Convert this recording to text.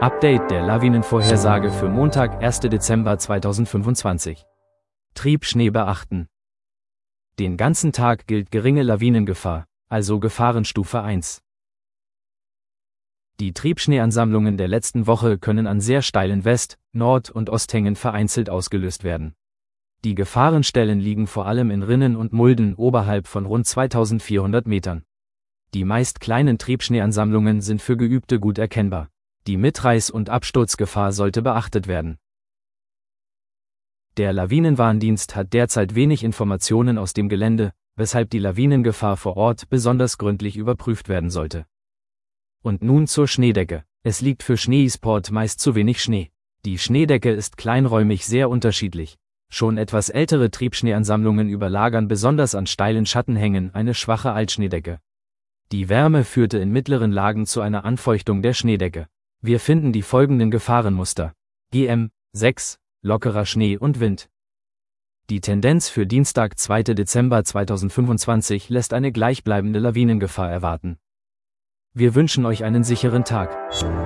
Update der Lawinenvorhersage für Montag, 1. Dezember 2025. Triebschnee beachten. Den ganzen Tag gilt geringe Lawinengefahr, also Gefahrenstufe 1. Die Triebschneeansammlungen der letzten Woche können an sehr steilen West-, Nord- und Osthängen vereinzelt ausgelöst werden. Die Gefahrenstellen liegen vor allem in Rinnen und Mulden oberhalb von rund 2400 Metern. Die meist kleinen Triebschneeansammlungen sind für Geübte gut erkennbar. Die Mitreiß- und Absturzgefahr sollte beachtet werden. Der Lawinenwarndienst hat derzeit wenig Informationen aus dem Gelände, weshalb die Lawinengefahr vor Ort besonders gründlich überprüft werden sollte. Und nun zur Schneedecke. Es liegt für Schneesport meist zu wenig Schnee. Die Schneedecke ist kleinräumig sehr unterschiedlich. Schon etwas ältere Triebschneeansammlungen überlagern besonders an steilen Schattenhängen eine schwache Altschneedecke. Die Wärme führte in mittleren Lagen zu einer Anfeuchtung der Schneedecke. Wir finden die folgenden Gefahrenmuster. GM 6, lockerer Schnee und Wind. Die Tendenz für Dienstag, 2. Dezember 2025 lässt eine gleichbleibende Lawinengefahr erwarten. Wir wünschen euch einen sicheren Tag.